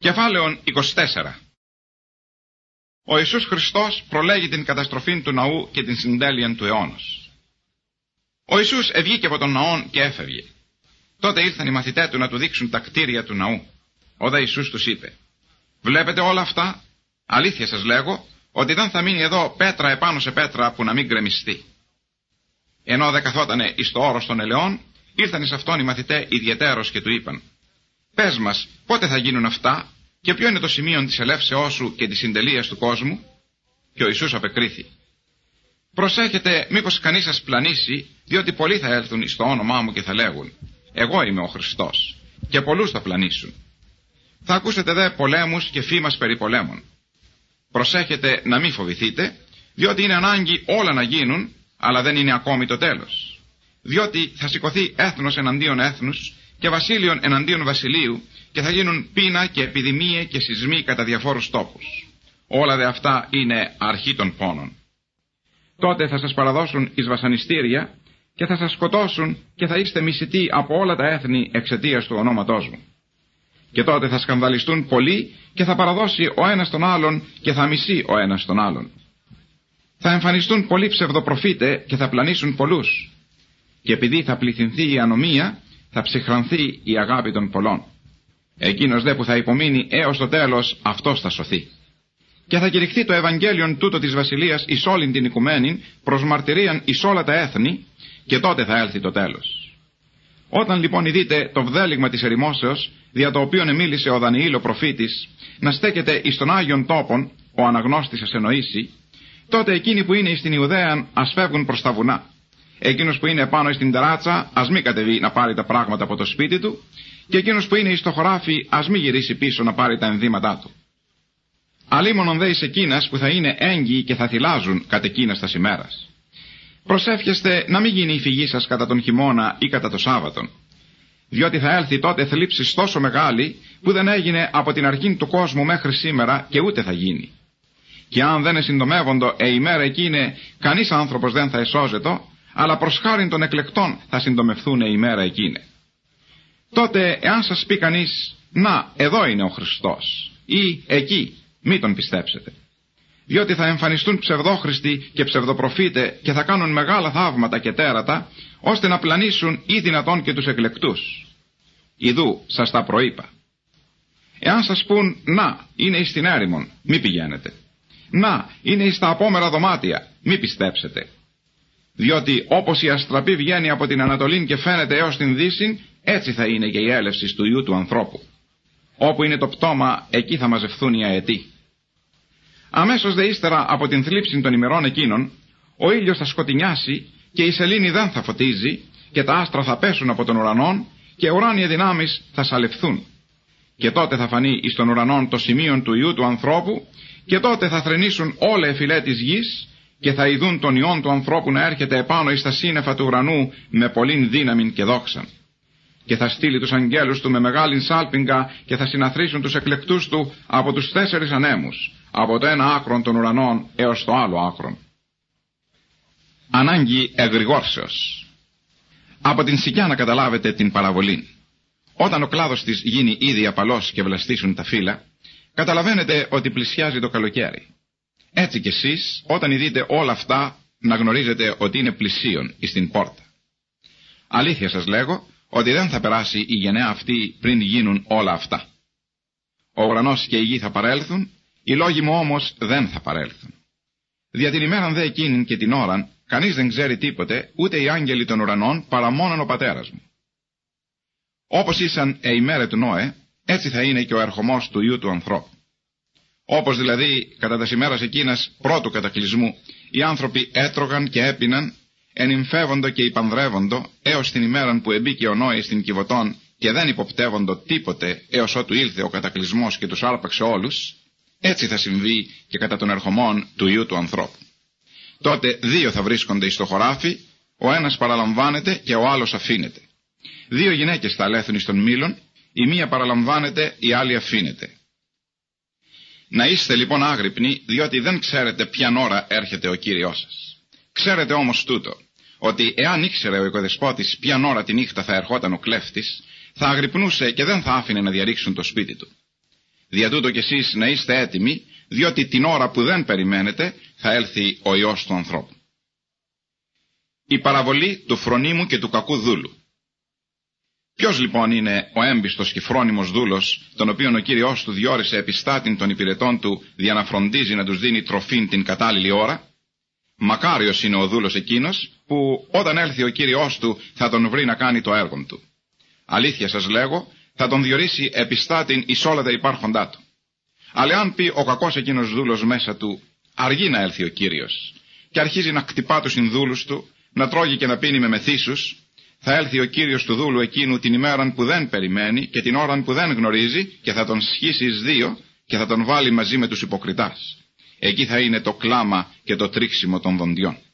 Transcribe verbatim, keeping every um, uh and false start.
Κεφάλαιον είκοσι τέσσερα. Ο Ιησούς Χριστός προλέγει την καταστροφή του ναού και την συντέλειαν του αιώνος. Ο Ιησούς ευγήκε από τον ναόν και έφευγε. Τότε ήλθαν οι μαθητές του να του δείξουν τα κτίρια του ναού. Ο δε Ιησούς τους είπε: «Βλέπετε όλα αυτά? Αλήθεια σας λέγω ότι δεν θα μείνει εδώ πέτρα επάνω σε πέτρα που να μην γκρεμιστεί». Ενώ δε καθότανε εις το όρος των ελαιών, ήλθαν εις αυτόν οι μαθητές ιδιαιτέρως και του είπαν: «Πες μας, πότε θα γίνουν αυτά και ποιο είναι το σημείο της ελεύσεώς σου και της συντελείας του κόσμου?» Και ο Ιησούς απεκρίθη: «Προσέχετε μήπως κανείς σας πλανήσει, διότι πολλοί θα έλθουν εις το όνομά μου και θα λέγουν: Εγώ είμαι ο Χριστός, και πολλούς θα πλανήσουν. Θα ακούσετε δε πολέμους και φήμας περί πολέμων. Προσέχετε να μην φοβηθείτε, διότι είναι ανάγκη όλα να γίνουν, αλλά δεν είναι ακόμη το τέλος. Διότι θα σηκωθεί έθνος εναντίον έθνους και βασίλειον εναντίον βασιλείου, και θα γίνουν πείνα και επιδημίε και σεισμοί κατά διαφόρους τόπους. Όλα δε αυτά είναι αρχή των πόνων. Τότε θα σας παραδώσουν εις βασανιστήρια και θα σας σκοτώσουν και θα είστε μισητοί από όλα τα έθνη εξαιτίας του ονόματός μου. Και τότε θα σκανδαλιστούν πολλοί και θα παραδώσει ο ένας τον άλλον και θα μισεί ο ένας τον άλλον. Θα εμφανιστούν πολλοί ψευδοπροφήτε και θα πλανήσουν πολλούς. Και επειδή θα πληθυνθεί η ανομία, θα ψυχρανθεί η αγάπη των πολλών. Εκείνος δε που θα υπομείνει έως το τέλος, αυτός θα σωθεί. Και θα κηρυχθεί το Ευαγγέλιον τούτο της Βασιλείας εις όλην την οικουμένην, προς μαρτυρίαν εις όλα τα έθνη, και τότε θα έλθει το τέλος. Όταν λοιπόν ειδείτε το βδέλιγμα της ερημόσεως, δια το οποίον εμίλησε ο Δανιήλ ο προφήτης, να στέκεται εις των Άγιον τόπων, ο αναγνώστης ας εννοήσει, τότε εκείνοι που είναι εις την Ιουδαίαν ας φεύγουν προς τα βουνά. Εκείνος που είναι πάνω στην τεράτσα ας μη κατεβεί να πάρει τα πράγματα από το σπίτι του, και εκείνος που είναι εις το χωράφι ας μη γυρίσει πίσω να πάρει τα ενδύματά του. Αλίμονον δε εις εκείνας που θα είναι έγκυοι και θα θυλάζουν κατ' εκείνας τας ημέρας. Προσεύχεστε να μην γίνει η φυγή σας κατά τον χειμώνα ή κατά το Σάββατον, διότι θα έλθει τότε θλίψης τόσο μεγάλη που δεν έγινε από την αρχή του κόσμου μέχρι σήμερα και ούτε θα γίνει. Και αν δεν εσυντομεύοντο ε ημέρα εκείνη, κανείς άνθρωπος δεν θα εσώζετο, αλλά προς χάριν των εκλεκτών θα συντομευθούν η ημέρα εκείνη. Τότε εάν σας πει κανείς, να εδώ είναι ο Χριστός, ή εκεί, μη τον πιστέψετε. Διότι θα εμφανιστούν ψευδόχριστοι και ψευδοπροφήτε και θα κάνουν μεγάλα θαύματα και τέρατα, ώστε να πλανήσουν ή δυνατόν και τους εκλεκτούς. Ιδού σας τα προείπα. Εάν σας πούν, να είναι εις την έρημον, μη πηγαίνετε. Να είναι εις τα απόμερα δωμάτια, μη πιστέψετε. Διότι όπως η αστραπή βγαίνει από την Ανατολήν και φαίνεται έως την Δύσιν, έτσι θα είναι και η έλευση του Υιού του ανθρώπου. Όπου είναι το πτώμα, εκεί θα μαζευθούν οι αετοί. Αμέσως δε ύστερα από την θλίψη των ημερών εκείνων, ο ήλιος θα σκοτεινιάσει και η σελήνη δεν θα φωτίζει και τα άστρα θα πέσουν από τον ουρανόν και ουράνιοι δυνάμεις θα σαλευθούν. Και τότε θα φανεί εις τον ουρανόν το σημείο του Υιού του ανθρώπου και τότε θα θρηνήσουν όλα οι φυλέ της γης και θα ειδούν τον Υιόν του ανθρώπου να έρχεται επάνω εις τα σύννεφα του ουρανού με πολλήν δύναμην και δόξαν. Και θα στείλει τους αγγέλους του με μεγάλην σάλπιγγα και θα συναθρήσουν τους εκλεκτούς του από τους τέσσερις ανέμους, από το ένα άκρον των ουρανών έως το άλλο άκρον. Ανάγκη εγρηγόρσεως. Από την σικιά να καταλάβετε την παραβολή. Όταν ο κλάδος της γίνει ήδη απαλός και βλαστήσουν τα φύλλα, καταλαβαίνετε ότι πλησιάζει το καλοκαίρι. Έτσι κι εσείς, όταν ειδείτε όλα αυτά, να γνωρίζετε ότι είναι πλησίον εις την πόρτα. Αλήθεια σας λέγω, ότι δεν θα περάσει η γενναία αυτή πριν γίνουν όλα αυτά. Ο ουρανός και η γη θα παρέλθουν, οι λόγοι μου όμως δεν θα παρέλθουν. Δια την ημέραν δε εκείνην και την ώραν, κανείς δεν ξέρει τίποτε, ούτε οι άγγελοι των ουρανών, παρά μόνον ο πατέρας μου. Όπως ήσαν η ημέρα του Νόε, έτσι θα είναι και ο ερχομός του Υιού του ανθρώπου. Όπως δηλαδή κατά τα ημέρας εκείνας πρώτου κατακλυσμού, οι άνθρωποι έτρωγαν και έπιναν, ενυμφεύοντο και υπανδρεύοντο, έως την ημέραν που εμπήκε ο Νόε στην Κιβωτόν και δεν υποπτεύοντο τίποτε έως ότου ήλθε ο κατακλυσμός και τους άρπαξε όλους, έτσι θα συμβεί και κατά των ερχομών του Υιού του ανθρώπου. Τότε δύο θα βρίσκονται εις το χωράφι, ο ένας παραλαμβάνεται και ο άλλος αφήνεται. Δύο γυναίκες θα αλέθουν εις τον μήλον, η μία παραλαμβάνεται, η άλλη αφήνεται. Να είστε λοιπόν άγρυπνοι, διότι δεν ξέρετε ποιαν ώρα έρχεται ο Κύριος σας. Ξέρετε όμως τούτο, ότι εάν ήξερε ο οικοδεσπότης ποιαν ώρα τη νύχτα θα ερχόταν ο κλέφτης, θα αγρυπνούσε και δεν θα άφηνε να διαρρήξουν το σπίτι του. Δια τούτο κι εσείς να είστε έτοιμοι, διότι την ώρα που δεν περιμένετε θα έλθει ο Υιός του ανθρώπου. Η παραβολή του φρονίμου και του κακού δούλου. Ποιος λοιπόν είναι ο έμπιστος και φρόνιμος δούλος, τον οποίον ο Κύριος του διόρισε επιστάτην των υπηρετών του, για να φροντίζει να τους δίνει τροφήν την κατάλληλη ώρα? Μακάριος είναι ο δούλος εκείνος, που όταν έλθει ο Κύριος του θα τον βρει να κάνει το έργο του. Αλήθεια σας λέγω, θα τον διορίσει επιστάτην εις όλα τα υπάρχοντά του. Αλλά αν πει ο κακός εκείνος δούλος μέσα του, αργεί να έλθει ο Κύριος, και αρχίζει να κτυπά τους συνδούλους του, να τρώγει και να πίνει με μεθύσους, θα έλθει ο Κύριος του δούλου εκείνου την ημέραν που δεν περιμένει και την ώραν που δεν γνωρίζει, και θα τον σχίσει εις δύο και θα τον βάλει μαζί με τους υποκριτάς. Εκεί θα είναι το κλάμα και το τρίξιμο των δοντιών.